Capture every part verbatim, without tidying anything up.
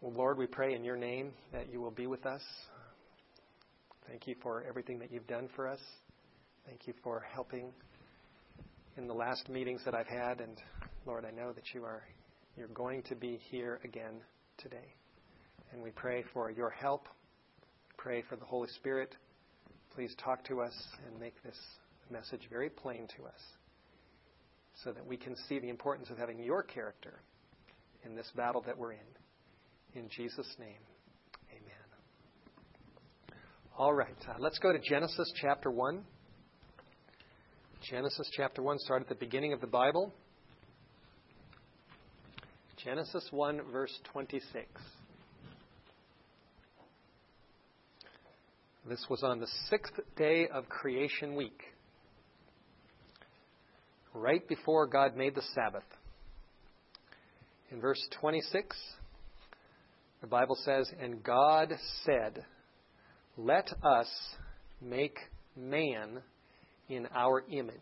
Well, Lord, we pray in your name that you will be with us. Thank you for everything that you've done for us. Thank you for helping in the last meetings that I've had. And Lord, I know that you are you're going to be here again today. And we pray for your help. Pray for the Holy Spirit. Please talk to us and make this message very plain to us so that we can see the importance of having your character in this battle that we're in. In Jesus' name, amen. All right, uh, let's go to Genesis chapter one. Genesis chapter one, start at the beginning of the Bible. Genesis one, verse twenty-six. This was on the sixth day of creation week, right before God made the Sabbath. In verse twenty-six, the Bible says, "And God said, let us make man in our image,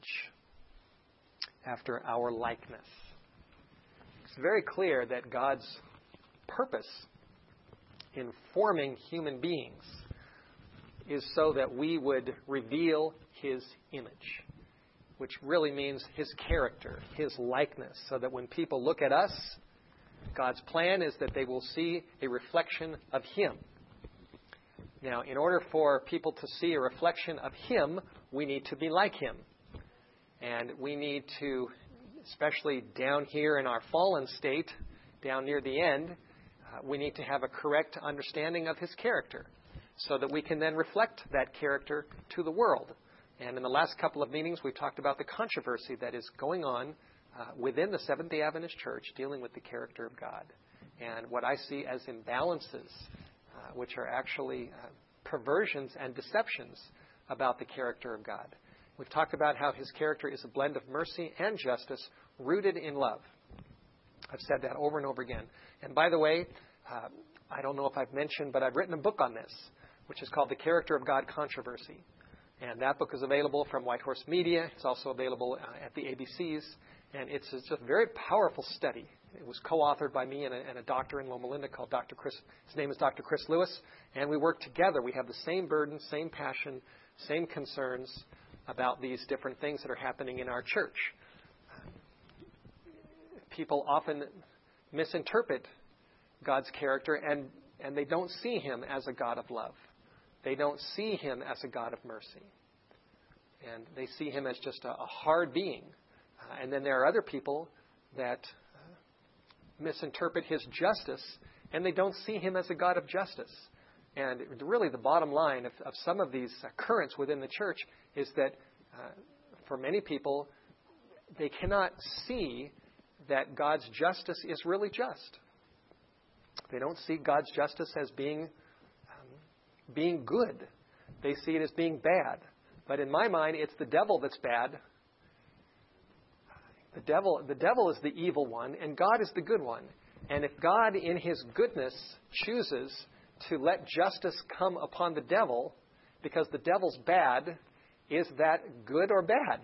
after our likeness." It's very clear that God's purpose in forming human beings is so that we would reveal his image, which really means his character, his likeness, so that when people look at us, God's plan is that they will see a reflection of him. Now, in order for people to see a reflection of him, we need to be like him. And we need to, especially down here in our fallen state, down near the end, uh, we need to have a correct understanding of his character so that we can then reflect that character to the world. And in the last couple of meetings, we've talked about the controversy that is going on uh, within the Seventh-day Adventist Church dealing with the character of God. And what I see as imbalances, uh, which are actually uh, perversions and deceptions about the character of God. We've talked about how his character is a blend of mercy and justice rooted in love. I've said that over and over again. And by the way, uh, I don't know if I've mentioned, but I've written a book on this, which is called The Character of God Controversy. And that book is available from White Horse Media. It's also available uh, at the A B Cs. And it's, it's a very powerful study. It was co-authored by me and a, and a doctor in Loma Linda called Doctor Chris. His name is Doctor Chris Lewis. And we work together. We have the same burden, same passion, same concerns about these different things that are happening in our church. People often misinterpret God's character, and, and they don't see him as a God of love. They don't see him as a God of mercy. And they see him as just a, a hard being. Uh, and then there are other people that uh, misinterpret his justice, and they don't see him as a God of justice. And really the bottom line of, of some of these uh, currents within the church is that uh, for many people, they cannot see that God's justice is really just. They don't see God's justice as being um, being good. They see it as being bad. But in my mind, it's the devil that's bad. The devil, the devil is the evil one, and God is the good one. And if God, in his goodness, chooses to let justice come upon the devil because the devil's bad, is that good or bad?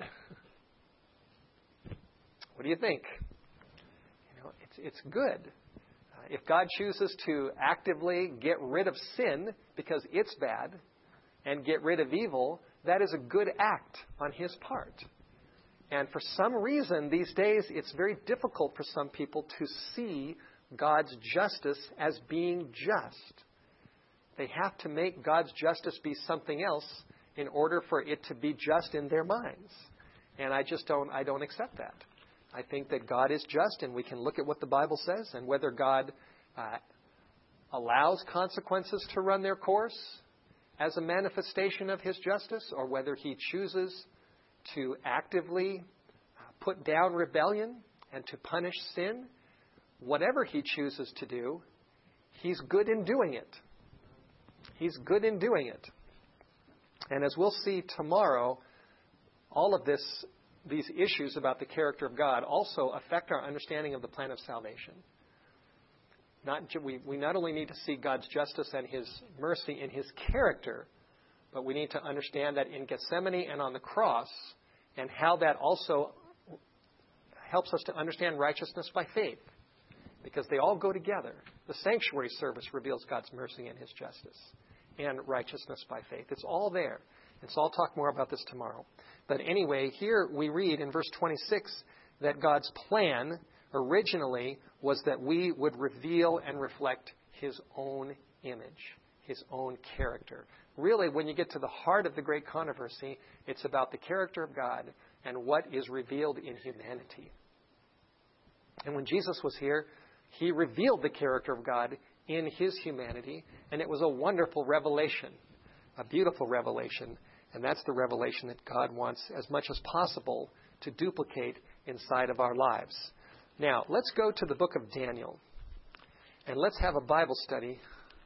What do you think? You know, it's it's good. Uh, if God chooses to actively get rid of sin because it's bad and get rid of evil, that is a good act on his part. And for some reason these days it's very difficult for some people to see God's justice as being just. They have to make God's justice be something else in order for it to be just in their minds. And I just don't, I don't accept that. I think that God is just, and we can look at what the Bible says, and whether God uh, allows consequences to run their course as a manifestation of his justice, or whether he chooses to actively put down rebellion and to punish sin. Whatever he chooses to do, he's good in doing it. He's good in doing it. And as we'll see tomorrow, all of this, these issues about the character of God also affect our understanding of the plan of salvation. Not, we, we not only need to see God's justice and his mercy in his character, but we need to understand that in Gethsemane and on the cross, and how that also helps us to understand righteousness by faith. because they all go together. The sanctuary service reveals God's mercy and his justice and righteousness by faith. It's all there. And so I'll talk more about this tomorrow. But anyway, here we read in verse twenty-six that God's plan originally was that we would reveal and reflect his own image, his own character. Really, when you get to the heart of the great controversy, it's about the character of God and what is revealed in humanity. And when Jesus was here, he revealed the character of God in his humanity, and it was a wonderful revelation, a beautiful revelation, and that's the revelation that God wants as much as possible to duplicate inside of our lives. Now, let's go to the book of Daniel, and let's have a Bible study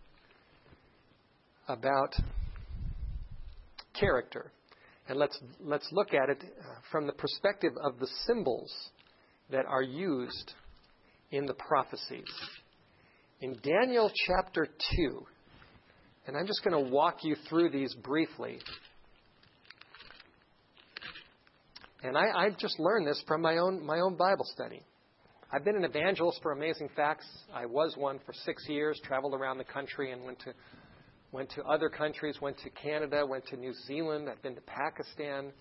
about character. And let's let's look at it from the perspective of the symbols that are used in the prophecies. In Daniel chapter two, and I'm just going to walk you through these briefly. And I, I just learned this from my own my own Bible study. I've been an evangelist for Amazing Facts. I was one for six years, traveled around the country and went to went to other countries, went to Canada, went to New Zealand. I've been to Pakistan,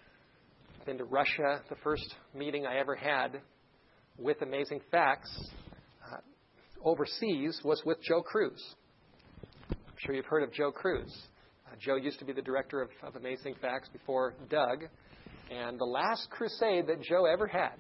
been to Russia. The first meeting I ever had with Amazing Facts uh, overseas was with Joe Cruz. I'm sure you've heard of Joe Cruz. Uh, Joe used to be the director of, of Amazing Facts before Doug. And the last crusade that Joe ever had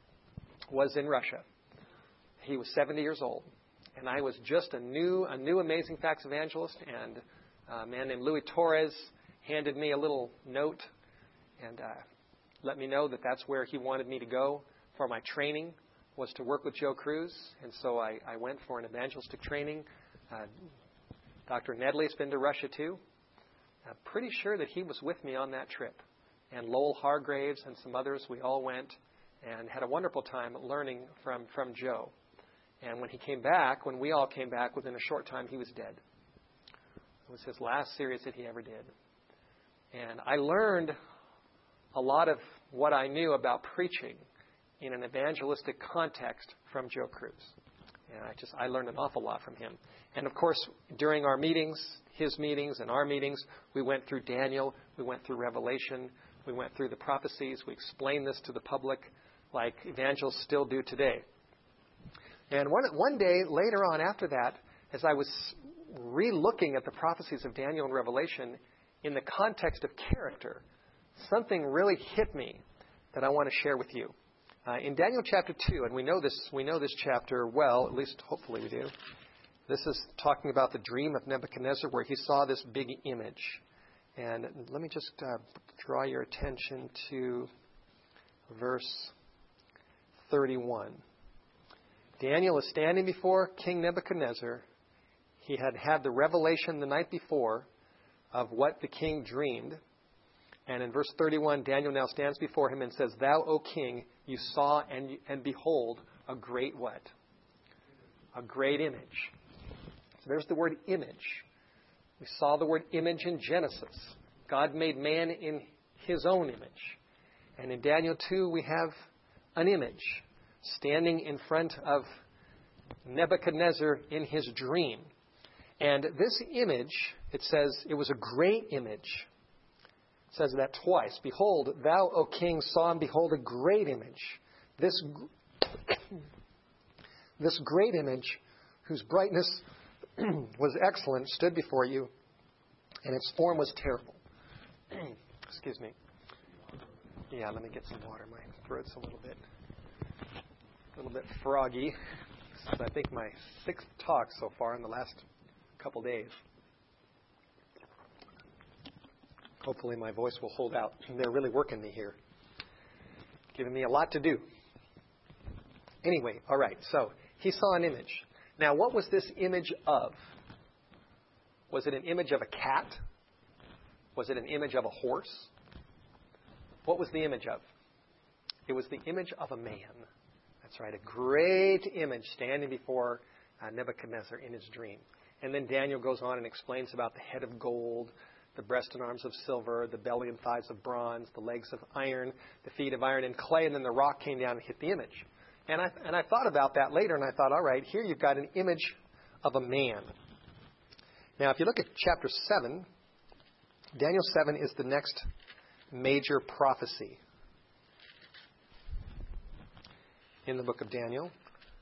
was in Russia. He was seventy years old. And I was just a new, a new Amazing Facts evangelist, and a man named Louis Torres handed me a little note and uh, let me know that that's where he wanted me to go for my training, was to work with Joe Cruz. And so I, I went for an evangelistic training. Uh, Doctor Nedley's been to Russia too. I'm pretty sure that he was with me on that trip. And Lowell Hargraves and some others, we all went and had a wonderful time learning from, from Joe. And when he came back, when we all came back, within a short time, he was dead. It was his last series that he ever did. And I learned a lot of what I knew about preaching in an evangelistic context from Joe Cruz. And I just, I learned an awful lot from him. And of course, during our meetings, his meetings and our meetings, we went through Daniel, we went through Revelation, we went through the prophecies, we explained this to the public like evangelists still do today. And one, one day later on after that, as I was re-looking at the prophecies of Daniel and Revelation in the context of character, something really hit me that I want to share with you. Uh, in Daniel chapter two, and we know this, we know this chapter well, at least hopefully we do. This is talking about the dream of Nebuchadnezzar where he saw this big image. And let me just uh, draw your attention to verse thirty-one. Daniel is standing before King Nebuchadnezzar. He had had the revelation the night before of what the king dreamed. And in verse thirty-one, Daniel now stands before him and says, "Thou, O king, you saw and, and behold a great what? A great image." So there's the word image. We saw the word image in Genesis. God made man in his own image. And in Daniel two, we have an image standing in front of Nebuchadnezzar in his dream. And this image, it says, it was a great image. It says that twice. "Behold, thou, O king, saw and behold a great image. This, this great image, whose brightness was excellent, stood before you, and its form was terrible." Excuse me. Yeah, let me get some water. My throat's a little bit, a little bit froggy. This is, I think, my sixth talk so far in the last couple days. Hopefully my voice will hold out. They're really working me here, giving me a lot to do. Anyway, all right, so he saw an image. Now, what was this image of? Was it an image of a cat? Was it an image of a horse? What was the image of? It was the image of a man. That's right, a great image standing before uh, Nebuchadnezzar in his dream. And then Daniel goes on and explains about the head of gold, the breast and arms of silver, the belly and thighs of bronze, the legs of iron, the feet of iron and clay, and then the rock came down and hit the image. And I, and I thought about that later, and I thought, all right, here you've got an image of a man. Now, if you look at chapter seven, Daniel seven is the next major prophecy in the book of Daniel.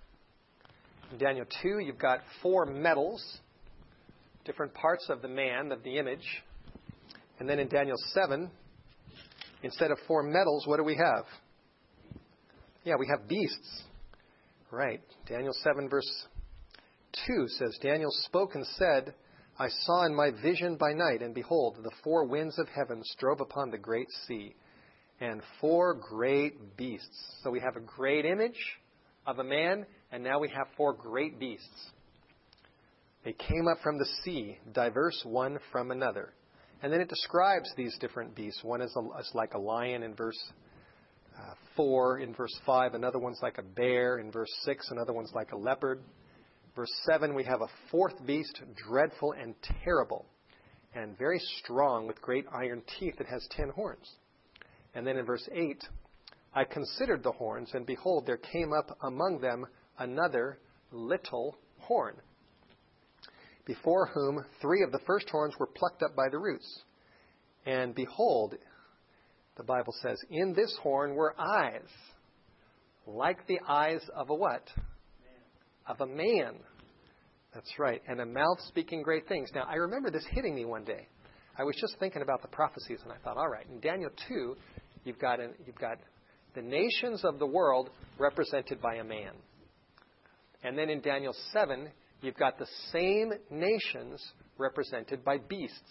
In Daniel two, you've got four metals, different parts of the man, of the image. And then in Daniel seven, instead of four metals, what do we have? Yeah, we have beasts. Right. Daniel seven verse two says, Daniel spoke and said, I saw in my vision by night, and behold, the four winds of heaven strove upon the great sea, and four great beasts. So we have a great image of a man, and now we have four great beasts. They came up from the sea, diverse one from another. And then it describes these different beasts. One is, a, is like a lion in verse uh, four. In verse five, another one's like a bear. In verse six, another one's like a leopard. Verse seven, we have a fourth beast, dreadful and terrible, and very strong with great iron teeth that has ten horns. And then in verse eight, I considered the horns, and behold, there came up among them another little horn, before whom three of the first horns were plucked up by the roots. And behold, the Bible says, in this horn were eyes, like the eyes of a what? Of a man. That's right. And a mouth speaking great things. Now, I remember this hitting me one day. I was just thinking about the prophecies, and I thought, all right, in Daniel two, you've got, an, you've got the nations of the world represented by a man. And then in Daniel seven, you've got the same nations represented by beasts.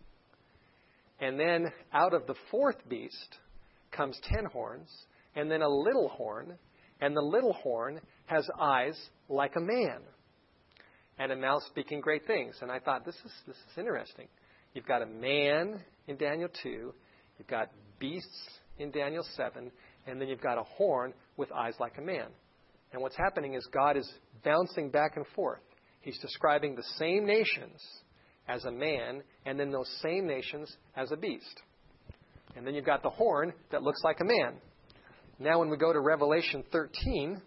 And then out of the fourth beast comes ten horns, and then a little horn, and the little horn has eyes like a man, and a mouth speaking great things. And I thought, this is this is interesting. You've got a man in Daniel two, you've got beasts in Daniel seven, and then you've got a horn with eyes like a man. And what's happening is God is bouncing back and forth. He's describing the same nations as a man, and then those same nations as a beast. And then you've got the horn that looks like a man. Now when we go to Revelation thirteen,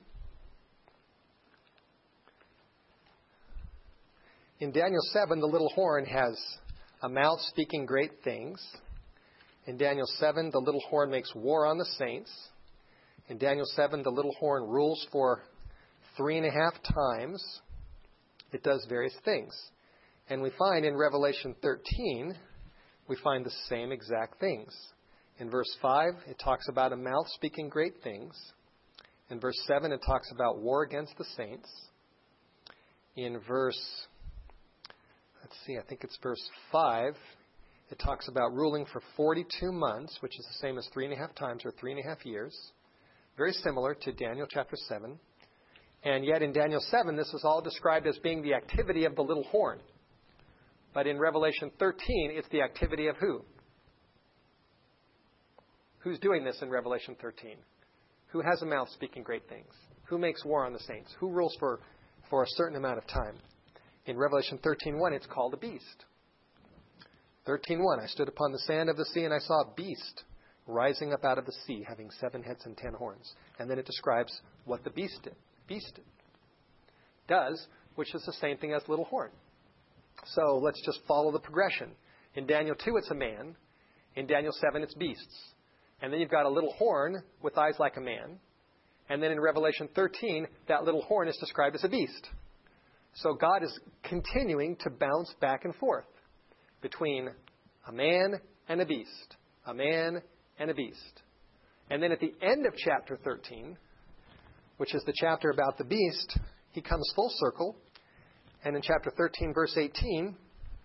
in Daniel seven, the little horn has a mouth speaking great things. In Daniel seven, the little horn makes war on the saints. In Daniel seven, the little horn rules for three and a half times. It does various things. And we find in Revelation thirteen, we find the same exact things. In verse five, it talks about a mouth speaking great things. In verse seven, it talks about war against the saints. In verse, let's see, I think it's verse five, it talks about ruling for forty-two months, which is the same as three and a half times or three and a half years. Very similar to Daniel chapter seven. And yet in Daniel seven, this is all described as being the activity of the little horn. But in Revelation thirteen, it's the activity of who? Who's doing this in Revelation thirteen? Who has a mouth speaking great things? Who makes war on the saints? Who rules for, for a certain amount of time? In Revelation thirteen one, it's called a beast. thirteen one, I stood upon the sand of the sea, and I saw a beast rising up out of the sea, having seven heads and ten horns. And then it describes what the beast did. Beast does, which is the same thing as little horn. So let's just follow the progression. In Daniel two, it's a man. In Daniel seven, it's beasts. And then you've got a little horn with eyes like a man. And then in Revelation thirteen, that little horn is described as a beast. So God is continuing to bounce back and forth between a man and a beast. A man and a beast. And then at the end of chapter thirteen, which is the chapter about the beast, he comes full circle. And in chapter thirteen, verse eighteen,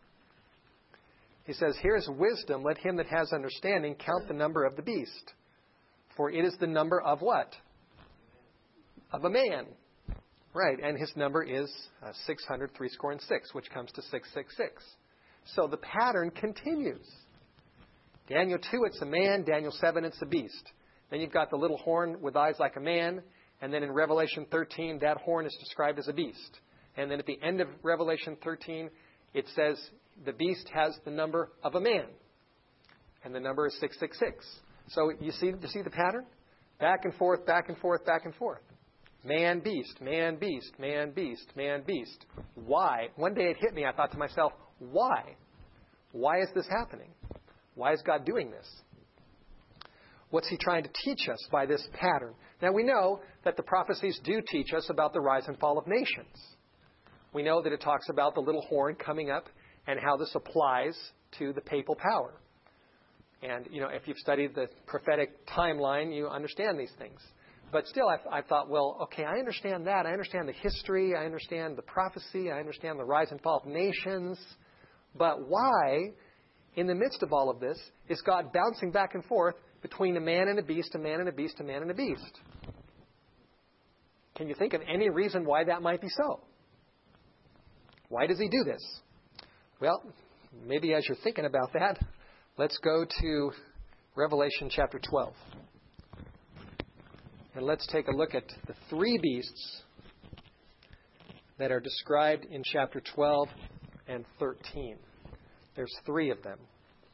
he says, here's wisdom. Let him that has understanding count the number of the beast. For it is the number of what? Of a man. Right. And his number is uh, six hundred, three score and six, which comes to six six six. So the pattern continues. Daniel two, it's a man. Daniel seven, it's a beast. Then you've got the little horn with eyes like a man. And then in Revelation thirteen, that horn is described as a beast. And then at the end of Revelation thirteen, it says the beast has the number of a man. And the number is six six six. So you see, you see the pattern? Back and forth, back and forth, back and forth. Man, beast, man, beast, man, beast, man, beast. Why? One day it hit me. I thought to myself, why? Why is this happening? Why is God doing this? What's he trying to teach us by this pattern? Now, we know that the prophecies do teach us about the rise and fall of nations. We know that it talks about the little horn coming up and how this applies to the papal power. And, you know, if you've studied the prophetic timeline, you understand these things. But still, I, I thought, well, okay, I understand that. I understand the history. I understand the prophecy. I understand the rise and fall of nations. But why, in the midst of all of this, is God bouncing back and forth between a man and a beast, a man and a beast, a man and a beast? Can you think of any reason why that might be so? Why does he do this? Well, maybe as you're thinking about that, let's go to Revelation chapter twelve. And let's take a look at the three beasts that are described in chapter twelve and thirteen. There's three of them.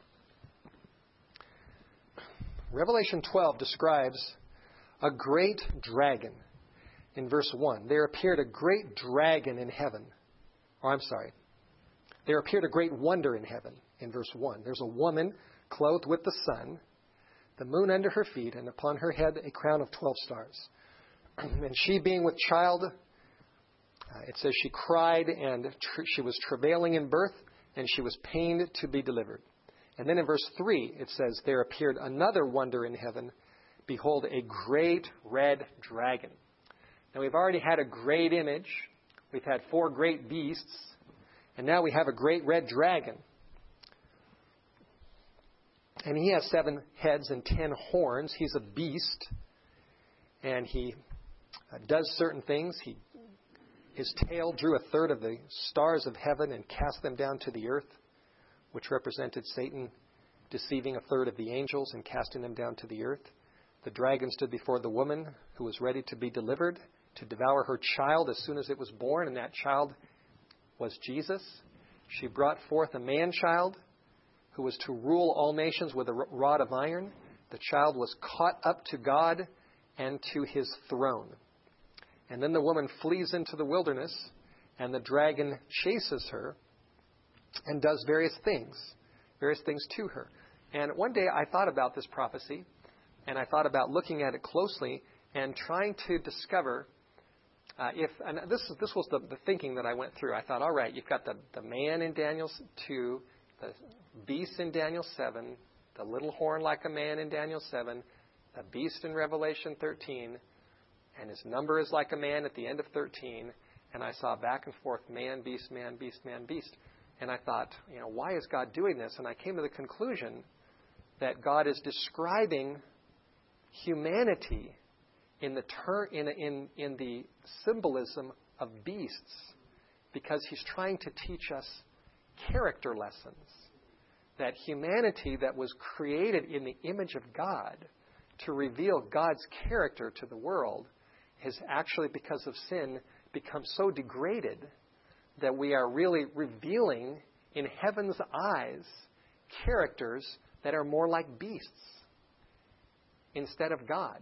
Revelation twelve describes a great dragon. In verse one, there appeared a great dragon in heaven. Oh, I'm sorry. There appeared a great wonder in heaven. In verse one, there's a woman clothed with the sun, the moon under her feet, and upon her head a crown of twelve stars. And she, being with child, uh, it says she cried, and tr- she was travailing in birth, and she was pained to be delivered. And then in verse three, it says, there appeared another wonder in heaven. Behold, a great red dragon. Now, we've already had a great image. We've had four great beasts. And now we have a great red dragon. And he has seven heads and ten horns. He's a beast. And he uh, does certain things. He, his tail drew a third of the stars of heaven and cast them down to the earth, which represented Satan deceiving a third of the angels and casting them down to the earth. The dragon stood before the woman who was ready to be delivered, to devour her child as soon as it was born, and that child was Jesus. She brought forth a man-child who was to rule all nations with a rod of iron. The child was caught up to God and to his throne. And then the woman flees into the wilderness, and the dragon chases her and does various things, various things to her. And one day I thought about this prophecy, and I thought about looking at it closely and trying to discover uh, if, and this is, this was the, the thinking that I went through. I thought, all right, you've got the, the man in Daniel two, the beast in Daniel seven, the little horn like a man in Daniel seven, the beast in Revelation thirteen, and his number is like a man at the end of thirteen. And I saw back and forth, man, beast, man, beast, man, beast. And I thought, you know, why is God doing this? And I came to the conclusion that God is describing humanity in the ter- in, in, in the symbolism of beasts, because he's trying to teach us character lessons. That humanity that was created in the image of God to reveal God's character to the world has actually, because of sin, become so degraded that we are really revealing in heaven's eyes characters that are more like beasts instead of God.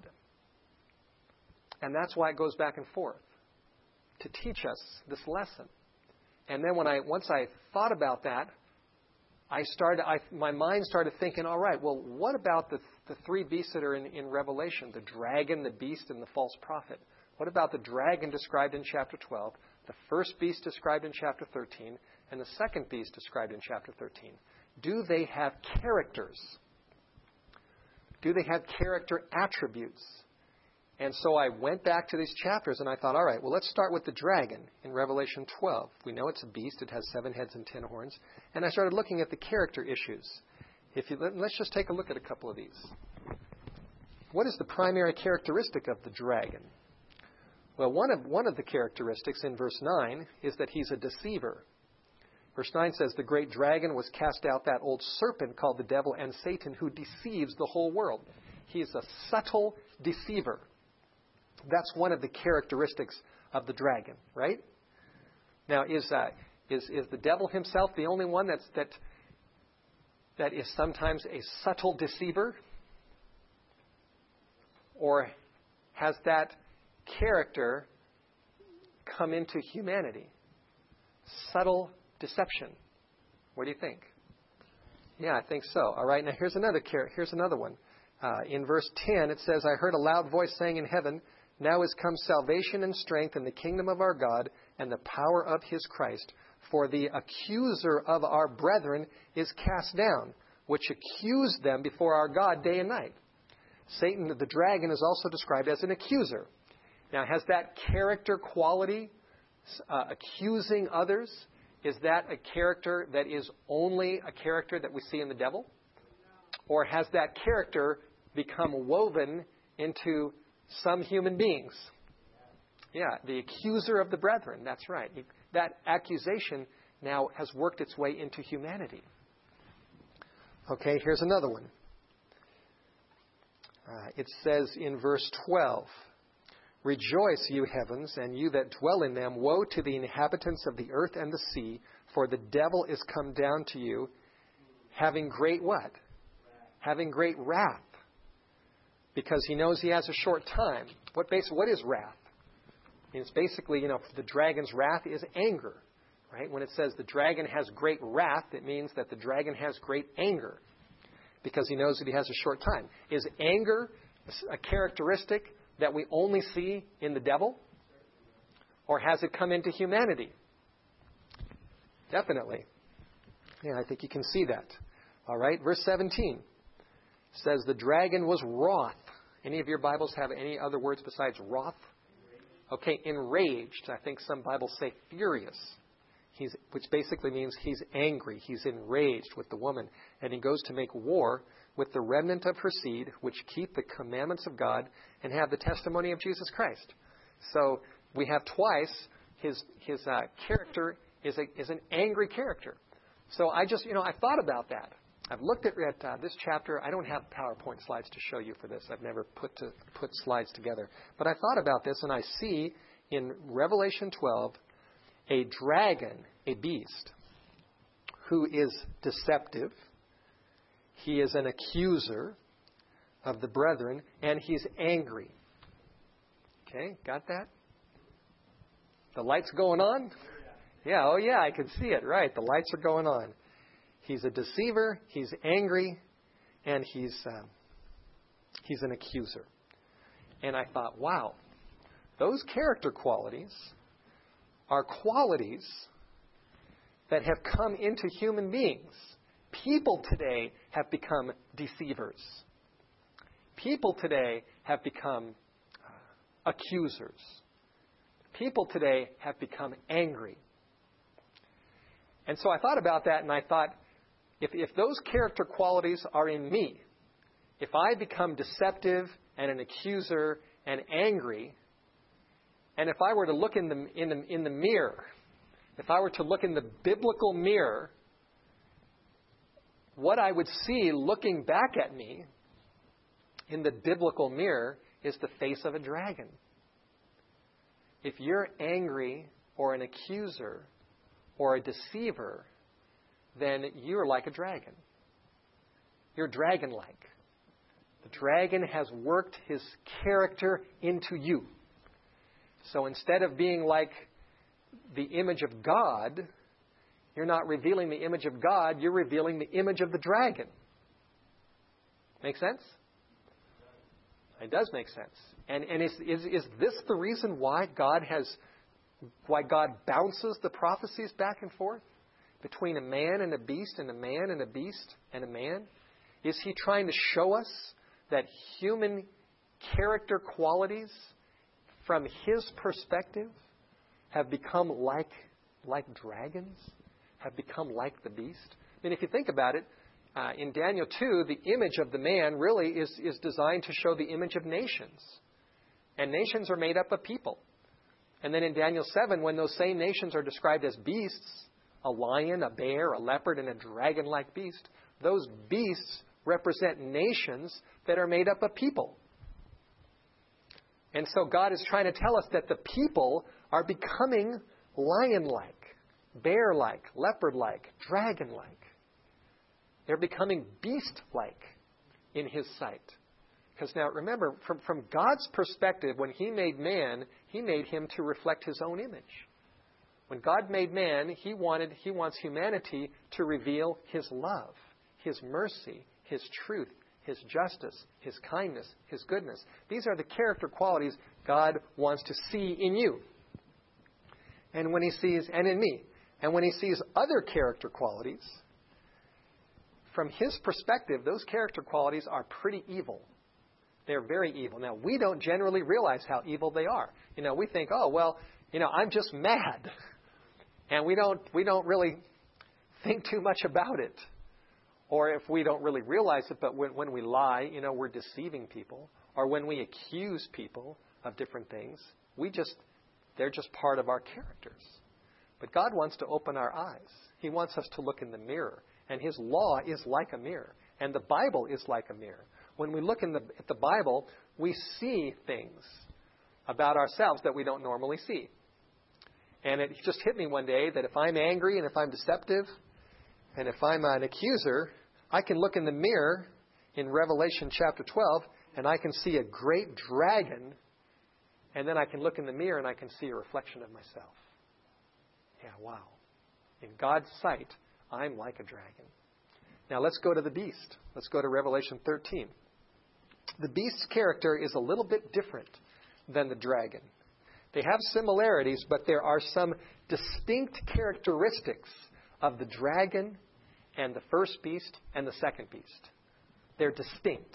And that's why it goes back and forth, to teach us this lesson. And then when I once I thought about that, I started. I, my mind started thinking, all right, well, what about the the three beasts that are in, in Revelation? The dragon, the beast, and the false prophet. What about the dragon described in chapter twelve, the first beast described in chapter thirteen, and the second beast described in chapter thirteen? Do they have characters? Do they have character attributes? And so I went back to these chapters and I thought, all right, well, let's start with the dragon in Revelation twelve. We know it's a beast. It has seven heads and ten horns. And I started looking at the character issues. If you, let's just take a look at a couple of these. What is the primary characteristic of the dragon? Well, one of, one of the characteristics in verse nine is that he's a deceiver. Verse nine says, the great dragon was cast out, that old serpent called the devil and Satan, who deceives the whole world. He is a subtle deceiver. That's one of the characteristics of the dragon, right? Now, is uh, is is the devil himself the only one that's that that is sometimes a subtle deceiver? Or has that character come into humanity? Subtle deception. What do you think? Yeah, I think so. All right, now here's another char- here's another one. Uh, in verse ten, it says, I heard a loud voice saying in heaven, now is come salvation and strength in the kingdom of our God and the power of his Christ. For the accuser of our brethren is cast down, which accused them before our God day and night. Satan, the dragon, is also described as an accuser. Now, has that character quality, uh, accusing others, is that a character that is only a character that we see in the devil? Or has that character become woven into some human beings? Yeah, the accuser of the brethren, that's right. That accusation now has worked its way into humanity. Okay, here's another one. Uh, it says in verse twelve, Rejoice, you heavens, and you that dwell in them. Woe to the inhabitants of the earth and the sea, for the devil is come down to you, having great what? Having great wrath. Because he knows he has a short time. What base, what is wrath? It's basically, you know, the dragon's wrath is anger. Right? When it says the dragon has great wrath, it means that the dragon has great anger. Because he knows that he has a short time. Is anger a characteristic that we only see in the devil? Or has it come into humanity? Definitely. Yeah, I think you can see that. All right, verse seventeen says the dragon was wroth. Any of your Bibles have any other words besides wroth? Okay, enraged. I think some Bibles say furious. He's, which basically means he's angry. He's enraged with the woman. And he goes to make war with the remnant of her seed, which keep the commandments of God and have the testimony of Jesus Christ. So we have twice his his uh, character is a, is an angry character. So I just, you know, I thought about that. I've looked at, at uh, this chapter. I don't have PowerPoint slides to show you for this. I've never put to put slides together. But I thought about this, and I see in Revelation twelve a dragon, a beast, who is deceptive. He is an accuser of the brethren, and he's angry. Okay, got that? The light's going on? Yeah, oh yeah, I can see it. Right, the lights are going on. He's a deceiver, he's angry, and he's um, he's an accuser. And I thought, wow, those character qualities are qualities that have come into human beings. People today have become deceivers. People today have become uh, accusers. People today have become angry. And so I thought about that, and I thought, if, if those character qualities are in me, if I become deceptive and an accuser and angry, and if I were to look in the, in the, in the mirror, if I were to look in the biblical mirror, what I would see looking back at me in the biblical mirror is the face of a dragon. If you're angry or an accuser or a deceiver, then you're like a dragon. You're dragon-like. The dragon has worked his character into you. So instead of being like the image of God, you're not revealing the image of God, you're revealing the image of the dragon. Make sense? It does make sense. And and is is is this the reason why God has why God bounces the prophecies back and forth between a man and a beast and a man and a beast and a man? Is he trying to show us that human character qualities from his perspective have become like like dragons, have become like the beast? I mean, if you think about it, uh, in Daniel two, the image of the man really is, is designed to show the image of nations. And nations are made up of people. And then in Daniel seven, when those same nations are described as beasts, a lion, a bear, a leopard, and a dragon-like beast, those beasts represent nations that are made up of people. And so God is trying to tell us that the people are becoming lion-like, bear-like, leopard-like, dragon-like. They're becoming beast-like in his sight Because now remember, from, from God's perspective, when He made man, He made him to reflect His own image. When God made man, He wanted, He wants humanity to reveal His love, His mercy, His truth, His justice, His kindness, His goodness. These are the character qualities God wants to see in you. And when He sees, and in me. And when He sees other character qualities, from His perspective, those character qualities are pretty evil. They're very evil. Now, we don't generally realize how evil they are. You know, we think, oh, well, you know, I'm just mad. And we don't we don't really think too much about it. Or if we don't really realize it, but when, when we lie, you know, we're deceiving people. Or when we accuse people of different things, we just, they're just part of our characters. But God wants to open our eyes. He wants us to look in the mirror. And His law is like a mirror. And the Bible is like a mirror. When we look in the, at the Bible, we see things about ourselves that we don't normally see. And it just hit me one day that if I'm angry and if I'm deceptive and if I'm an accuser, I can look in the mirror in Revelation chapter twelve and I can see a great dragon, and then I can look in the mirror and I can see a reflection of myself. Yeah, wow. In God's sight, I'm like a dragon. Now let's go to the beast. Let's go to Revelation thirteen. The beast's character is a little bit different than the dragon. They have similarities, but there are some distinct characteristics of the dragon and the first beast and the second beast. They're distinct.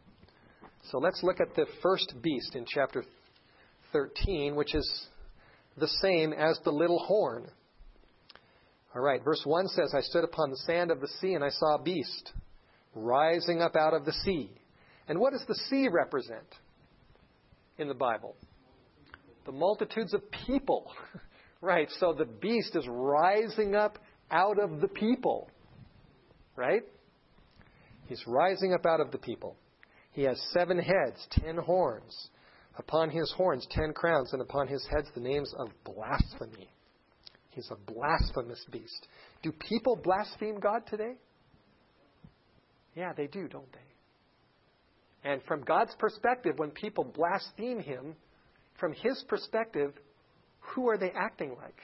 So let's look at the first beast in chapter thirteen, which is the same as the little horn. All right, verse one says, I stood upon the sand of the sea and I saw a beast rising up out of the sea. And what does the sea represent in the Bible? The multitudes of people. Right, so the beast is rising up out of the people. Right? He's rising up out of the people. He has seven heads, ten horns. Upon his horns, ten crowns, and upon his heads the names of blasphemy. He's a blasphemous beast. Do people blaspheme God today? Yeah, they do, don't they? And from God's perspective, when people blaspheme Him, from His perspective, who are they acting like?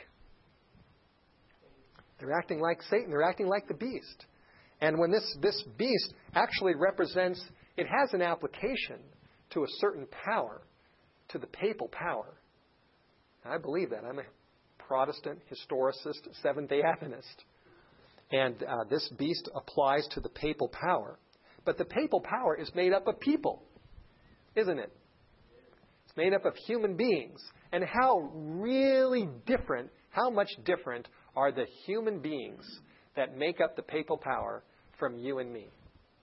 They're acting like Satan. They're acting like the beast. And when this, this beast actually represents, it has an application to a certain power, to the papal power. I believe that. I'm a Protestant, historicist, Seventh-day Adventist. And uh, this beast applies to the papal power. But the papal power is made up of people, isn't it? It's made up of human beings. And how really different, how much different are the human beings that make up the papal power from you and me?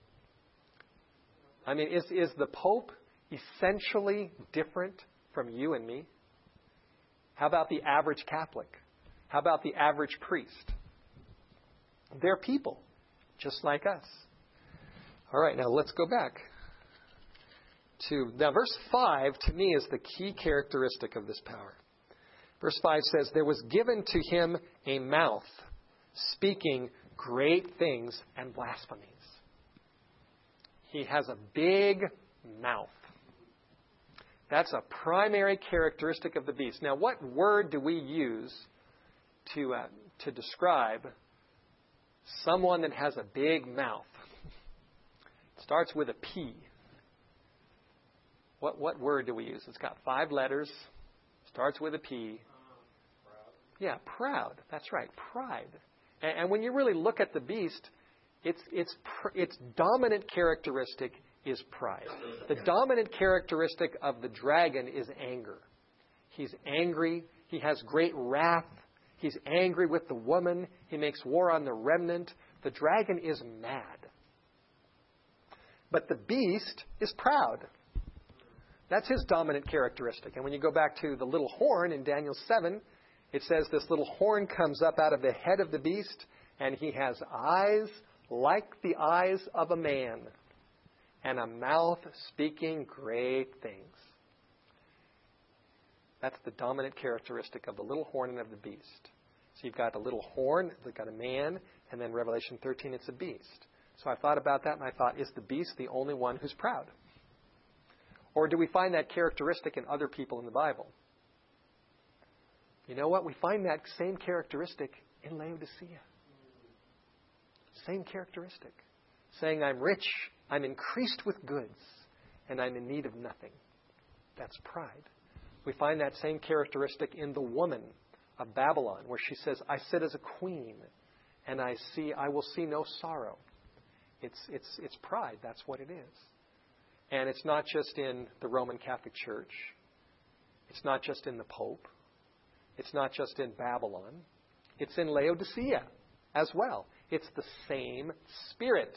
I mean, is, is the Pope essentially different from you and me? How about the average Catholic? How about the average priest? They're people, just like us. All right, now let's go back to, now verse five to me is the key characteristic of this power. Verse five says, there was given to him a mouth speaking great things and blasphemies. He has a big mouth. That's a primary characteristic of the beast. Now, what word do we use to uh, to describe someone that has a big mouth? It starts with a P. What what word do we use? It's got five letters. Starts with a P. Proud. Yeah, proud. That's right, pride. And, and when you really look at the beast, its its its dominant characteristic is pride. The dominant characteristic of the dragon is anger. He's angry. He has great wrath. He's angry with the woman. He makes war on the remnant. The dragon is mad. But the beast is proud. That's his dominant characteristic. And when you go back to the little horn in Daniel seven, it says this little horn comes up out of the head of the beast, and he has eyes like the eyes of a man, and a mouth speaking great things. That's the dominant characteristic of the little horn and of the beast. So you've got a little horn, you've got a man, and then Revelation thirteen, it's a beast. So I thought about that, and I thought, is the beast the only one who's proud? Or do we find that characteristic in other people in the Bible? You know what? We find that same characteristic in Laodicea. Same characteristic. Saying, I'm rich, I'm increased with goods, and I'm in need of nothing. That's pride. We find that same characteristic in the woman of Babylon, where she says, I sit as a queen, and I see, I will see no sorrow. It's, it's, it's pride. That's what it is. And it's not just in the Roman Catholic Church. It's not just in the Pope. It's not just in Babylon. It's in Laodicea as well. It's the same spirit.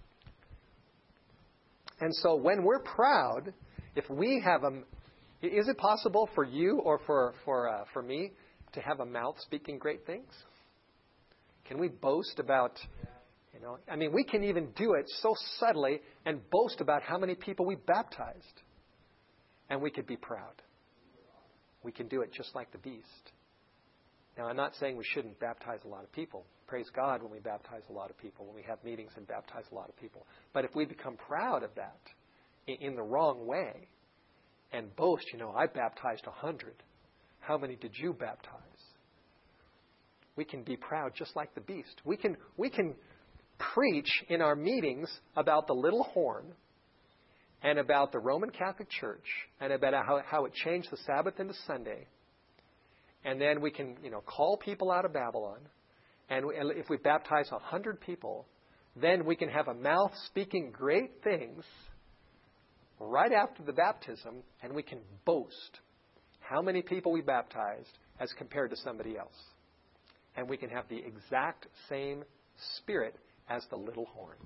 And so when we're proud, if we have a... Is it possible for you or for, for, uh, for me to have a mouth speaking great things? Can we boast about... You know, I mean, we can even do it so subtly and boast about how many people we baptized. And we could be proud. We can do it just like the beast. Now, I'm not saying we shouldn't baptize a lot of people. Praise God when we baptize a lot of people, when we have meetings and baptize a lot of people. But if we become proud of that in the wrong way and boast, you know, I baptized a hundred. How many did you baptize? We can be proud just like the beast. We can, we can preach in our meetings about the little horn and about the Roman Catholic Church and about how, how it changed the Sabbath into Sunday. And then we can, you know, call people out of Babylon. And if we baptize a hundred people, then we can have a mouth speaking great things right after the baptism, and we can boast how many people we baptized as compared to somebody else. And we can have the exact same spirit as the little horn.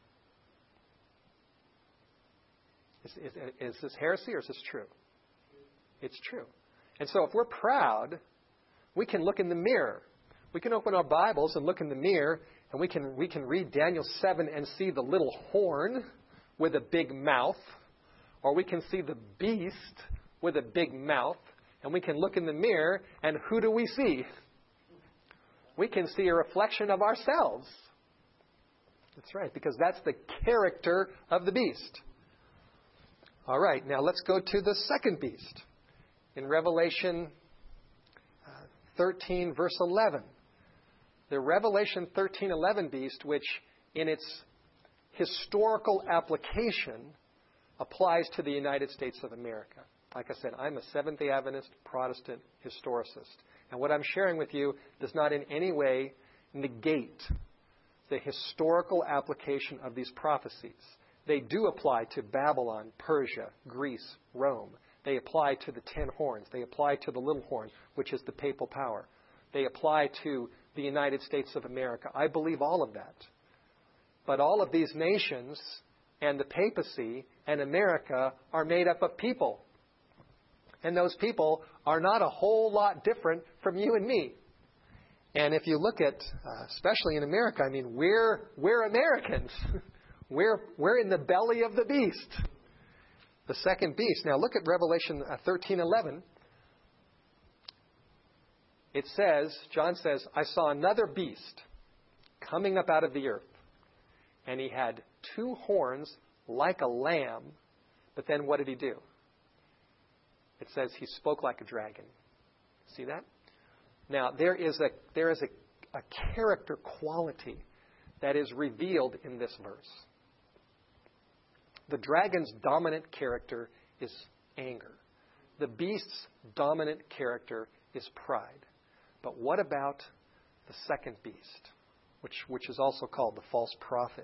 Is, is, is this heresy or is this true? It's true. And so if we're proud, we can look in the mirror. We can open our Bibles and look in the mirror, and we can we can read Daniel seven and see the little horn with a big mouth, or we can see the beast with a big mouth, and we can look in the mirror, and who do we see? We can see a reflection of ourselves. That's right, because that's the character of the beast. All right, now let's go to the second beast. In Revelation uh, thirteen, verse eleven. The Revelation thirteen eleven beast, which in its historical application applies to the United States of America. Like I said, I'm a Seventh-day Adventist Protestant historicist. And what I'm sharing with you does not in any way negate the historical application of these prophecies. They do apply to Babylon, Persia, Greece, Rome. They apply to the ten horns. They apply to the little horn, which is the papal power. They apply to the United States of America. I believe all of that. But all of these nations and the papacy and America are made up of people. And those people are not a whole lot different from you and me. And if you look at, uh, especially in America, I mean, we're, we're Americans. we're, we're in the belly of the beast. The second beast. Now look at Revelation thirteen eleven. It says, John says, I saw another beast coming up out of the earth. And he had two horns like a lamb. But then what did he do? It says he spoke like a dragon. See that? Now, there is a there is a, a character quality that is revealed in this verse. The dragon's dominant character is anger. The beast's dominant character is pride. But what about the second beast, which, which is also called the false prophet?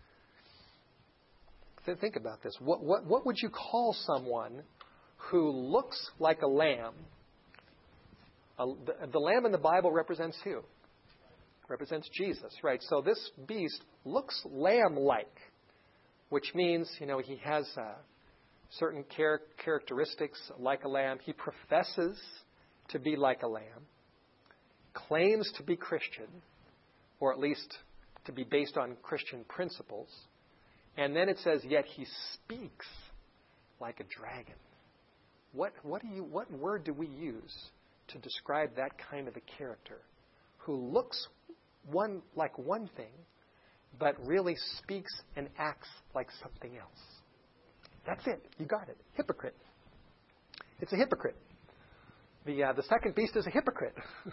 Think about this. What, what, what would you call someone who looks like a lamb? A, the, the lamb in the Bible represents who? Represents Jesus, right? So this beast looks lamb-like, which means, you know, he has uh, certain char- characteristics like a lamb. He professes to be like a lamb, claims to be Christian, or at least to be based on Christian principles. And then it says, yet he speaks like a dragon. What, what, do you, what word do we use to describe that kind of a character who looks one like one thing, but really speaks and acts like something else? That's it. You got it. Hypocrite. It's a hypocrite. The uh, the second beast is a hypocrite.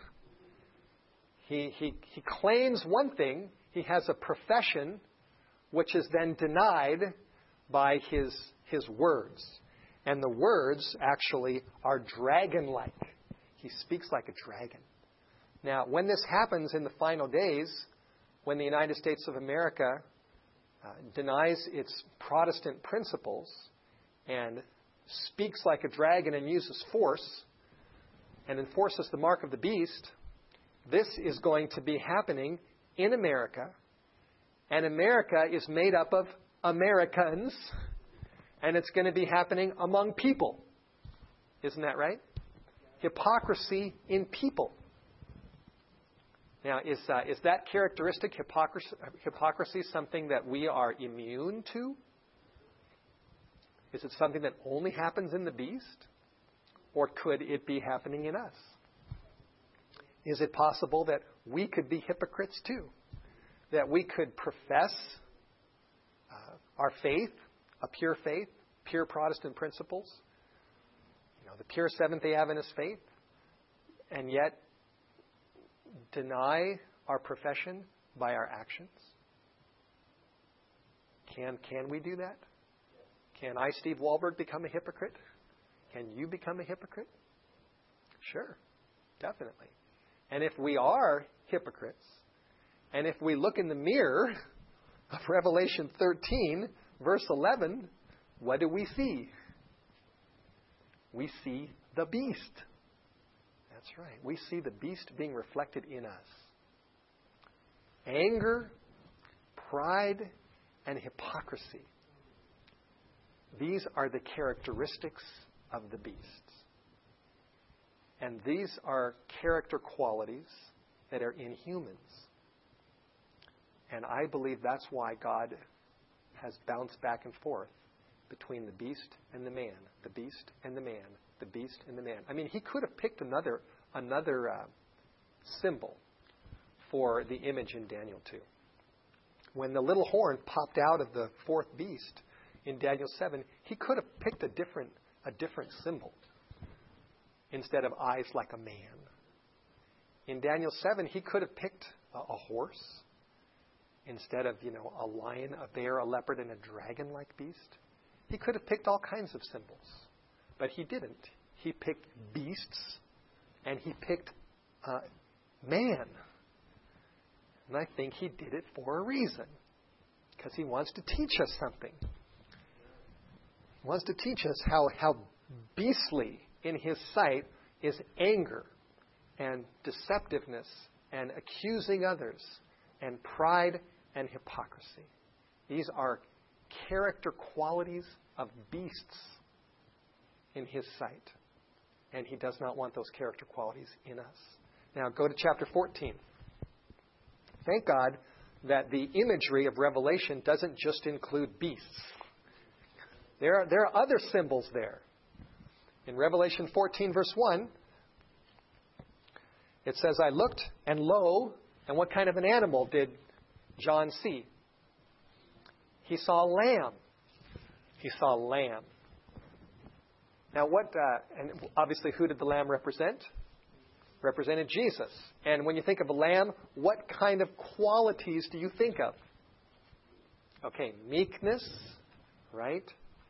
he, he, he claims one thing. He has a profession which is then denied by his, his words. And the words actually are dragon-like. He speaks like a dragon. Now, when this happens in the final days, when the United States of America uh, denies its Protestant principles and speaks like a dragon and uses force and enforces the mark of the beast, this is going to be happening in America. And America is made up of Americans, and it's going to be happening among people. Isn't that right? Hypocrisy in people. Now, is, uh, is that characteristic, hypocrisy, hypocrisy, something that we are immune to? Is it something that only happens in the beast? Or could it be happening in us? Is it possible that we could be hypocrites too? That we could profess uh, our faith, a pure faith, pure Protestant principles, you know, the pure Seventh-day Adventist faith, and yet deny our profession by our actions? Can can we do that? Can I, Steve Wahlberg, become a hypocrite? Can you become a hypocrite? Sure, definitely. And if we are hypocrites, and if we look in the mirror of Revelation thirteen, verse eleven, what do we see? We see the beast. That's right. We see the beast being reflected in us. Anger, pride, and hypocrisy. These are the characteristics of the beast. And these are character qualities that are in humans. And I believe that's why God has bounced back and forth between the beast and the man, the beast and the man, the beast and the man. I mean, he could have picked another another uh, symbol for the image in Daniel two. When the little horn popped out of the fourth beast in Daniel seven, he could have picked a different a different symbol instead of eyes like a man. In Daniel seven, he could have picked a, a horse instead of, you know, a lion, a bear, a leopard, and a dragon-like beast. He could have picked all kinds of symbols, but he didn't. He picked beasts, and he picked uh, man. And I think he did it for a reason, because he wants to teach us something. He wants to teach us how, how beastly in his sight is anger and deceptiveness and accusing others and pride and hypocrisy. These are character qualities of beasts in his sight. And he does not want those character qualities in us. Now go to chapter fourteen. Thank God that the imagery of Revelation doesn't just include beasts. There are, there are other symbols there. In Revelation fourteen, verse one, it says, I looked, and lo, and what kind of an animal did John see? He saw a lamb. He saw a lamb. Now what, uh, and obviously who did the lamb represent? Represented Jesus. And when you think of a lamb, what kind of qualities do you think of? Okay, meekness, right?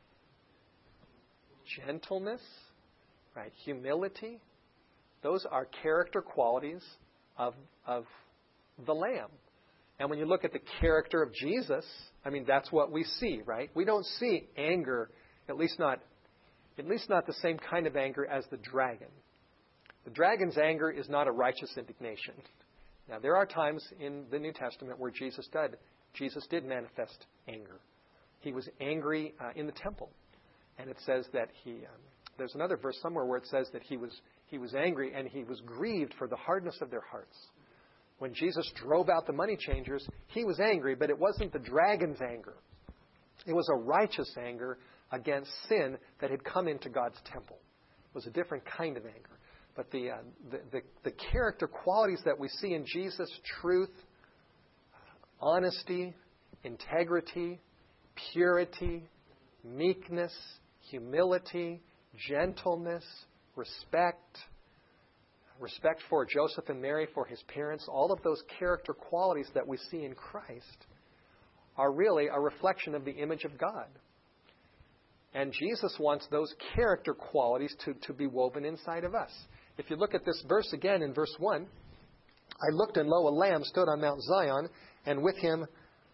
Gentleness, right? Humility. Those are character qualities of, of the lamb. And when you look at the character of Jesus, I mean, that's what we see, right? We don't see anger, at least not, at least not the same kind of anger as the dragon. The dragon's anger is not a righteous indignation. Now, there are times in the New Testament where Jesus did, Jesus did manifest anger. He was angry uh, in the temple. And it says that he, um, there's another verse somewhere where it says that he was, he was angry and he was grieved for the hardness of their hearts. When Jesus drove out the money changers, he was angry, but it wasn't the dragon's anger. It was a righteous anger against sin that had come into God's temple. It was a different kind of anger. But the, uh, the, the, the character qualities that we see in Jesus, truth, honesty, integrity, purity, meekness, humility, gentleness, respect, respect for Joseph and Mary, for his parents, all of those character qualities that we see in Christ are really a reflection of the image of God. And Jesus wants those character qualities to, to be woven inside of us. If you look at this verse again in verse one, I looked, and lo, a lamb stood on Mount Zion, and with him,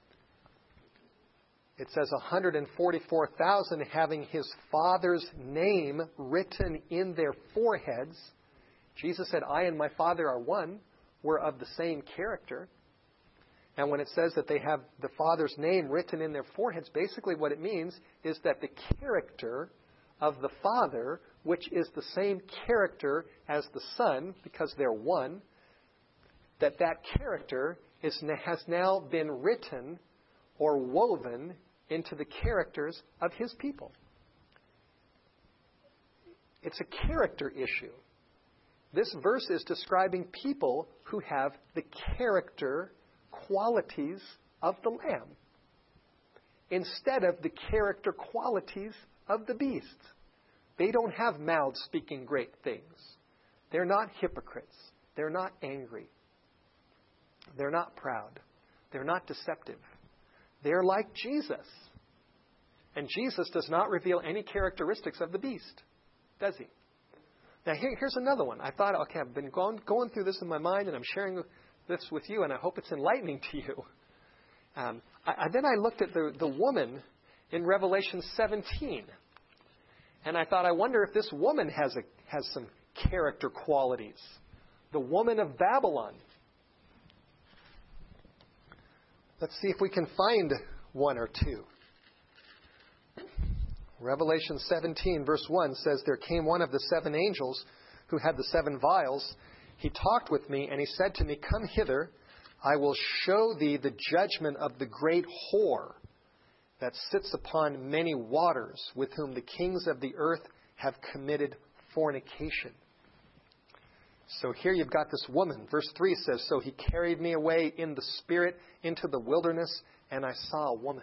it says, one hundred forty-four thousand having his Father's name written in their foreheads. Jesus said, I and my Father are one. We're of the same character. And when it says that they have the Father's name written in their foreheads, basically what it means is that the character of the Father, which is the same character as the Son, because they're one, that that character is, has now been written or woven into the characters of his people. It's a character issue. This verse is describing people who have the character qualities of the Lamb instead of the character qualities of the beast. They don't have mouths speaking great things. They're not hypocrites. They're not angry. They're not proud. They're not deceptive. They're like Jesus. And Jesus does not reveal any characteristics of the beast, does he? Now, here, here's another one. I thought, okay, I've been going, going through this in my mind, and I'm sharing this with you, and I hope it's enlightening to you. Um, I, I, then I looked at the, the woman in Revelation seventeen, and I thought, I wonder if this woman has a, has some character qualities. The woman of Babylon. Let's see if we can find one or two. Revelation seventeen, verse one says, there came one of the seven angels who had the seven vials. He talked with me, and he said to me, come hither, I will show thee the judgment of the great whore that sits upon many waters, with whom the kings of the earth have committed fornication. So here you've got this woman. Verse three says, so he carried me away in the spirit into the wilderness, and I saw a woman.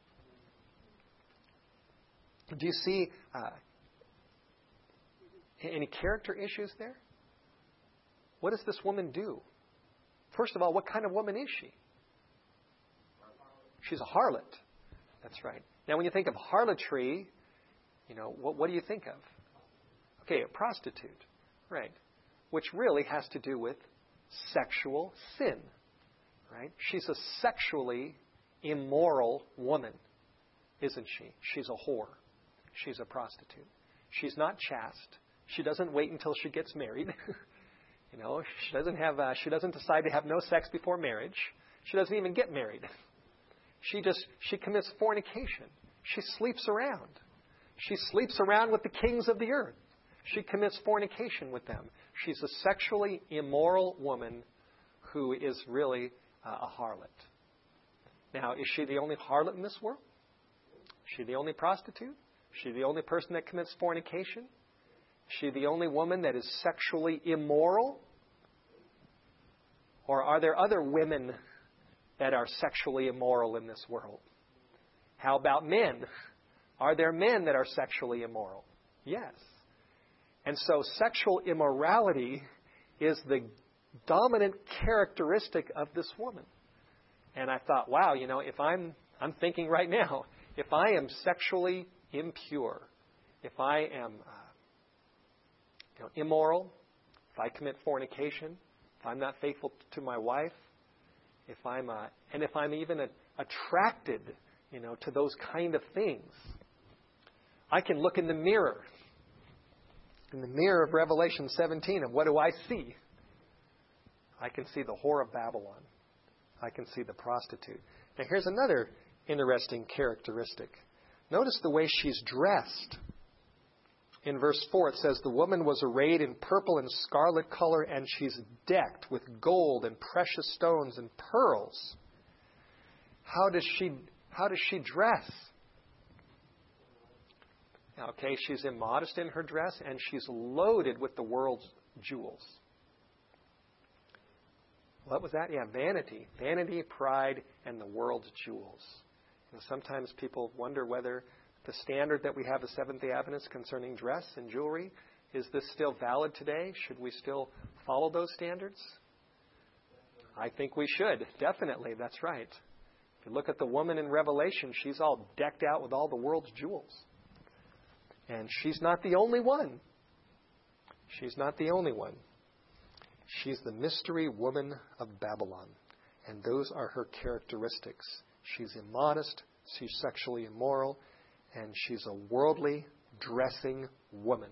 Do you see uh, any character issues there? What does this woman do? First of all, what kind of woman is she? She's a harlot. That's right. Now, when you think of harlotry, you know, what, what do you think of? Okay, a prostitute. Right. Which really has to do with sexual sin. Right? She's a sexually immoral woman, isn't she? She's a whore. She's a prostitute. She's not chaste. She doesn't wait until she gets married. You know, she doesn't have. Uh, she doesn't decide to have no sex before marriage. She doesn't even get married. She just she commits fornication. She sleeps around. She sleeps around with the kings of the earth. She commits fornication with them. She's a sexually immoral woman who is really uh, a harlot. Now, is she the only harlot in this world? Is she the only prostitute? Is she the only person that commits fornication? Is she the only woman that is sexually immoral? Or are there other women that are sexually immoral in this world? How about men? Are there men that are sexually immoral? Yes. And so sexual immorality is the dominant characteristic of this woman. And I thought, wow, you know, if I'm, I'm thinking right now, if I am sexually impure, if I am uh, you know, immoral, if I commit fornication, if I'm not faithful to my wife, if I'm, uh, and if I'm even uh, attracted, you know, to those kind of things, I can look in the mirror, in the mirror of Revelation seventeen, and what do I see? I can see the whore of Babylon. I can see the prostitute. Now, here's another interesting characteristic. Notice the way she's dressed. In verse four, it says, the woman was arrayed in purple and scarlet color, and she's decked with gold and precious stones and pearls. How does she, how does she dress? Okay, she's immodest in her dress, and she's loaded with the world's jewels. What was that? Yeah, vanity. Vanity, pride, and the world's jewels. And sometimes people wonder whether The standard that we have as Seventh-day Adventists concerning dress and jewelry, is this still valid today? Should we still follow those standards? I think we should. Definitely. That's right. If you look at the woman in Revelation, she's all decked out with all the world's jewels. And she's not the only one. She's not the only one. She's the mystery woman of Babylon. And those are her characteristics. She's immodest, she's sexually immoral, and she's a worldly dressing woman.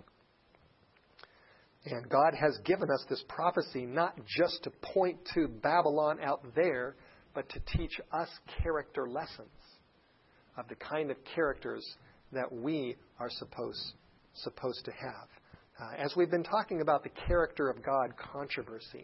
And God has given us this prophecy not just to point to Babylon out there, but to teach us character lessons of the kind of characters that we are supposed, supposed to have. Uh, as we've been talking about the character of God controversy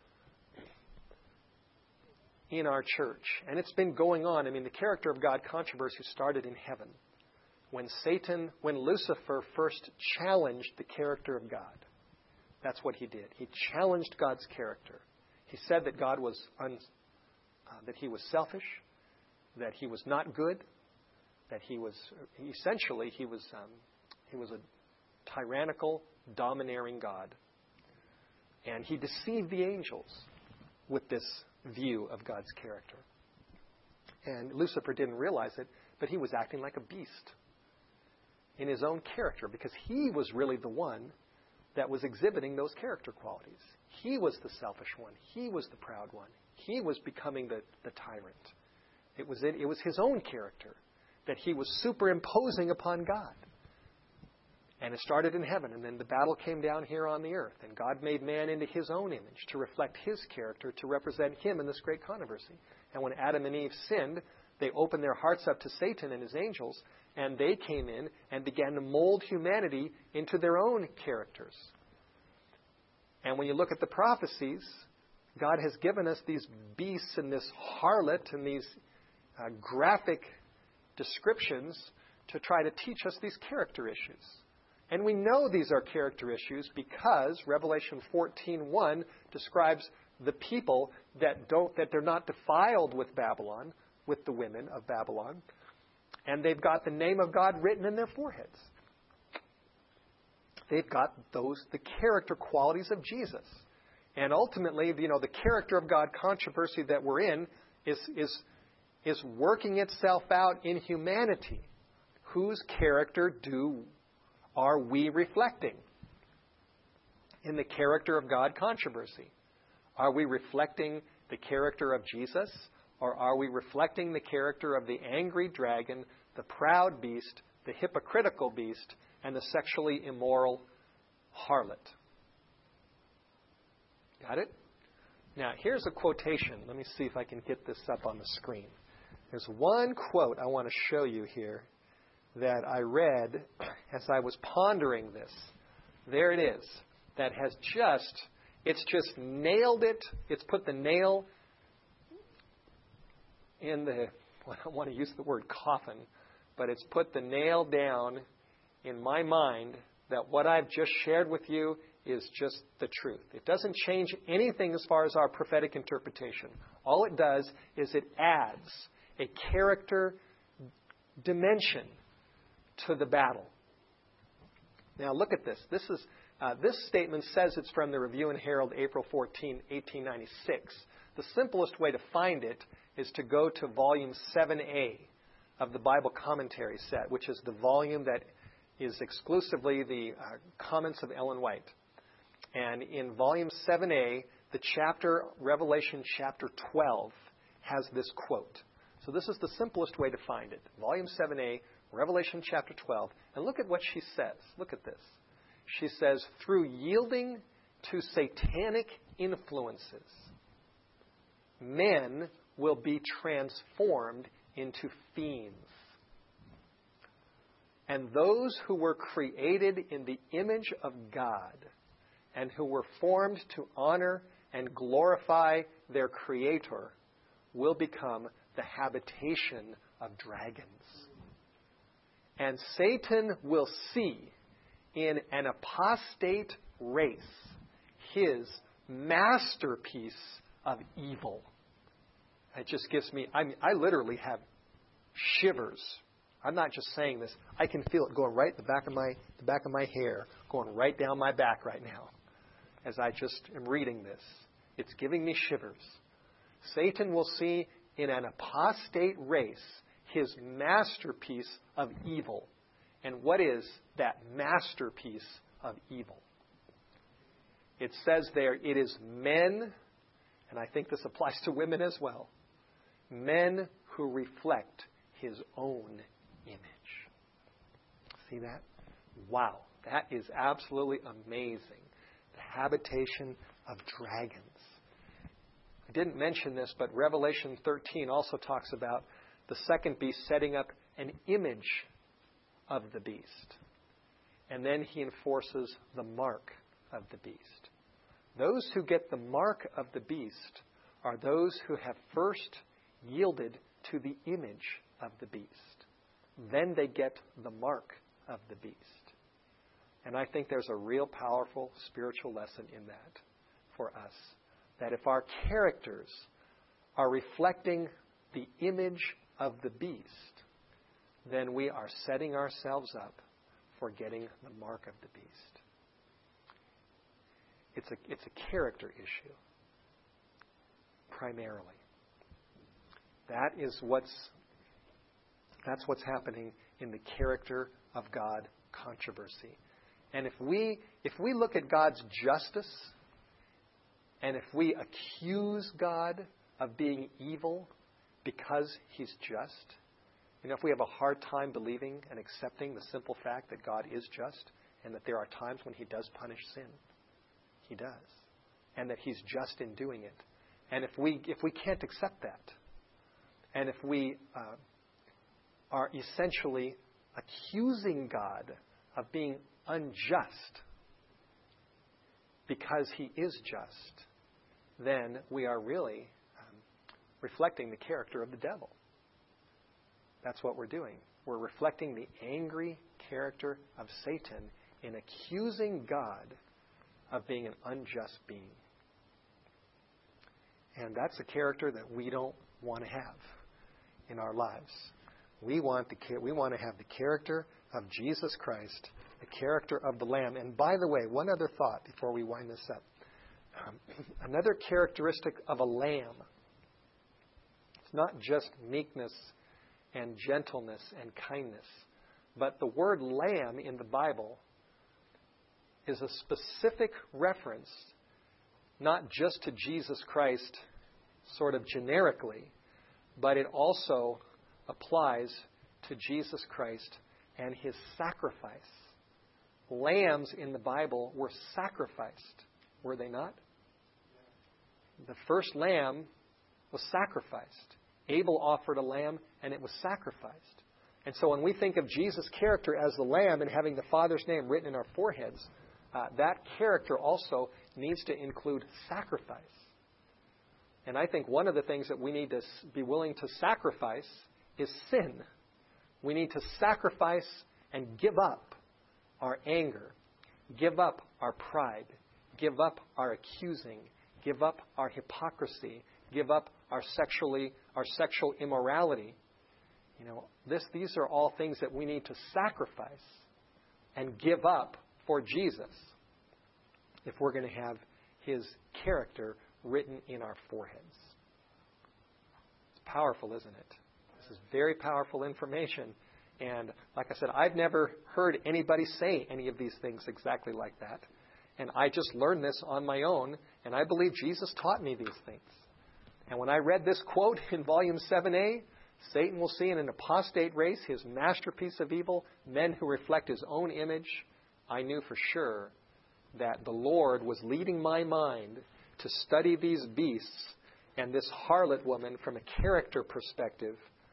in our church, and it's been going on. I mean, the character of God controversy started in heaven when Satan, when Lucifer first challenged the character of God. That's what he did. He challenged God's character. He said that God was un, uh, that he was selfish, that he was not good, that he was essentially he was um, he was a tyrannical, domineering God, and he deceived the angels with this view of God's character. And Lucifer didn't realize it, but he was acting like a beast in his own character because he was really the one that was exhibiting those character qualities. He was the selfish one. He was the proud one. He was becoming the, the tyrant. It was, it, it was his own character that he was superimposing upon God. And it started in heaven, and then the battle came down here on the earth. And God made man into his own image to reflect his character, to represent him in this great controversy. And when Adam and Eve sinned, they opened their hearts up to Satan and his angels, and they came in and began to mold humanity into their own characters. And when you look at the prophecies, God has given us these beasts and this harlot and these uh, graphic descriptions to try to teach us these character issues. And we know these are character issues because Revelation fourteen one describes the people that don't that they're not defiled with Babylon, with the women of Babylon, and they've got the name of God written in their foreheads. They've got those the character qualities of Jesus. And ultimately, you know, the character of God controversy that we're in is is is working itself out in humanity. Whose character do are we reflecting in the character of God controversy? Are we reflecting the character of Jesus, or are we reflecting the character of the angry dragon, the proud beast, the hypocritical beast, and the sexually immoral harlot? Got it? Now, here's a quotation. Let me see if I can get this up on the screen. There's one quote I want to show you here that I read as I was pondering this. There it is. That has just, it's just nailed it. It's put the nail in the, well, I don't want to use the word coffin, but it's put the nail down in my mind that what I've just shared with you is just the truth. It doesn't change anything as far as our prophetic interpretation. All it does is it adds a character dimension to the battle. Now look at this. This is uh, this statement says it's from the Review and Herald, April fourteenth, eighteen ninety-six. The simplest way to find it is to go to volume seven A of the Bible Commentary Set, which is the volume that is exclusively the uh, comments of Ellen White. And in volume seven A, the chapter, Revelation chapter twelve, has this quote. So this is the simplest way to find it. Volume seven A, Revelation chapter twelve. And look at what she says. Look at this. She says, through yielding to satanic influences, men will be transformed into fiends. And those who were created in the image of God and who were formed to honor and glorify their Creator will become the habitation of dragons. And Satan will see in an apostate race his masterpiece of evil. It just gives me, I mean, I literally have shivers I'm not just saying this. I can feel it going right the back of my the back of my hair, going right down my back right now as I just am reading this. It's giving me shivers. Satan will see in an apostate race his masterpiece of evil. And what is that masterpiece of evil? It says there, it is men, and I think this applies to women as well, men who reflect his own image. See that? Wow, that is absolutely amazing. The habitation of dragons. I didn't mention this, but Revelation thirteen also talks about the second beast setting up an image of the beast. And then he enforces the mark of the beast. Those who get the mark of the beast are those who have first yielded to the image of the beast. Then they get the mark of the beast. And I think there's a real powerful spiritual lesson in that for us. That if our characters are reflecting the image of the beast, then we are setting ourselves up for getting the mark of the beast. It's a, it's a character issue, primarily. That is what's, that's what's happening in the character of God controversy. And if we, if we look at God's justice, and if we accuse God of being evil because he's just, you know, if we have a hard time believing and accepting the simple fact that God is just and that there are times when he does punish sin, he does, and that he's just in doing it. And if we if we can't accept that, and if we uh, are essentially accusing God of being unjust because he is just, then we are really um, reflecting the character of the devil. That's what we're doing. We're reflecting the angry character of Satan in accusing God of being an unjust being. And that's a character that we don't want to have in our lives. We want the we want to have the character of Jesus Christ, the character of the Lamb. And by the way, one other thought before we wind this up. Um, another characteristic of a lamb, it's not just meekness and gentleness and kindness, but the word lamb in the Bible is a specific reference not just to Jesus Christ sort of generically, but it also applies to Jesus Christ and his sacrifice. Lambs in the Bible were sacrificed, were they not? The first lamb was sacrificed. Abel offered a lamb and it was sacrificed. And so when we think of Jesus' character as the lamb and having the Father's name written in our foreheads, uh, that character also needs to include sacrifice. And I think one of the things that we need to be willing to sacrifice is sin. We need to sacrifice and give up our anger, give up our pride, give up our accusing, give up our hypocrisy, give up our sexually our sexual immorality. You know, this these are all things that we need to sacrifice and give up for Jesus if we're going to have his character written in our foreheads. It's powerful, isn't it? This is very powerful information. And like I said, I've never heard anybody say any of these things exactly like that. And I just learned this on my own, and I believe Jesus taught me these things. And when I read this quote in Volume seven A, Satan will see in an apostate race his masterpiece of evil, men who reflect his own image, I knew for sure that the Lord was leading my mind to study these beasts and this harlot woman from a character perspective,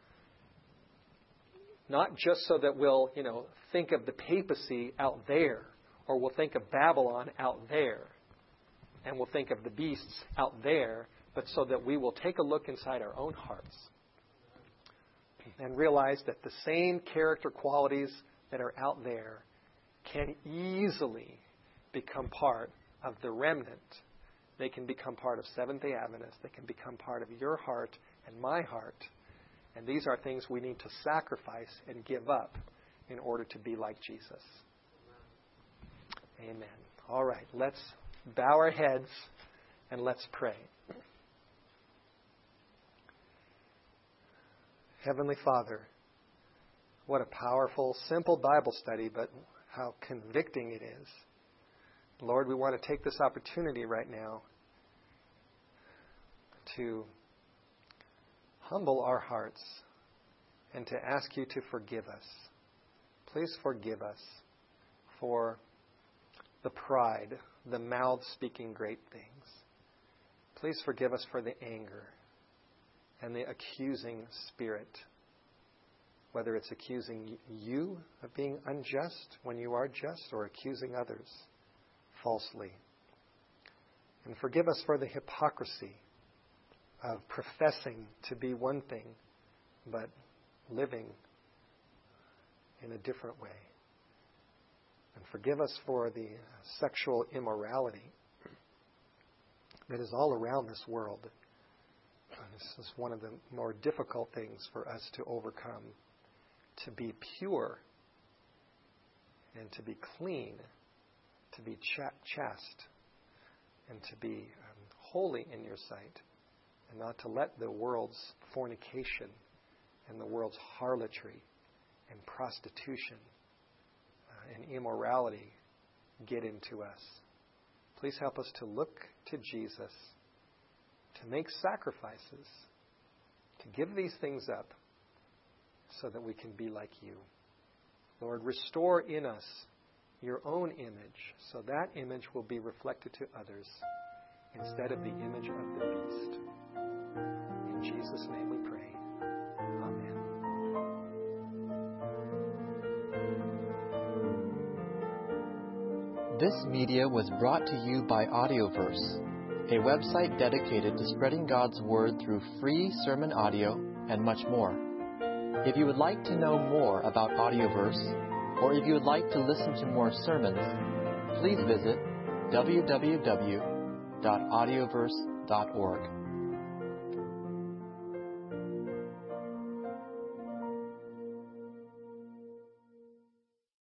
not just so that we'll, you know, think of the papacy out there, or we'll think of Babylon out there, and we'll think of the beasts out there, but so that we will take a look inside our own hearts and realize that the same character qualities that are out there can easily become part of the remnant. They can become part of Seventh-day Adventists. They can become part of your heart and my heart. And these are things we need to sacrifice and give up in order to be like Jesus. Amen. All right, let's bow our heads and let's pray. Heavenly Father, what a powerful, simple Bible study, but how convicting it is. Lord, we want to take this opportunity right now to humble our hearts and to ask you to forgive us. Please forgive us for the pride, the mouth speaking great things. Please forgive us for the anger and the accusing spirit, whether it's accusing you of being unjust when you are just or accusing others falsely. And forgive us for the hypocrisy of professing to be one thing, but living in a different way. And forgive us for the sexual immorality that is all around this world. This is one of the more difficult things for us to overcome. To be pure and to be clean, to be chaste, and to be um, holy in your sight, and not to let the world's fornication and the world's harlotry and prostitution uh, and immorality get into us. Please help us to look to Jesus, to make sacrifices, to give these things up so that we can be like you. Lord, restore in us your own image, so that image will be reflected to others instead of the image of the beast. In Jesus' name we pray. Amen. This media was brought to you by Audioverse, a website dedicated to spreading God's Word through free sermon audio and much more. If you would like to know more about Audioverse, or if you would like to listen to more sermons, please visit w w w dot audioverse dot org.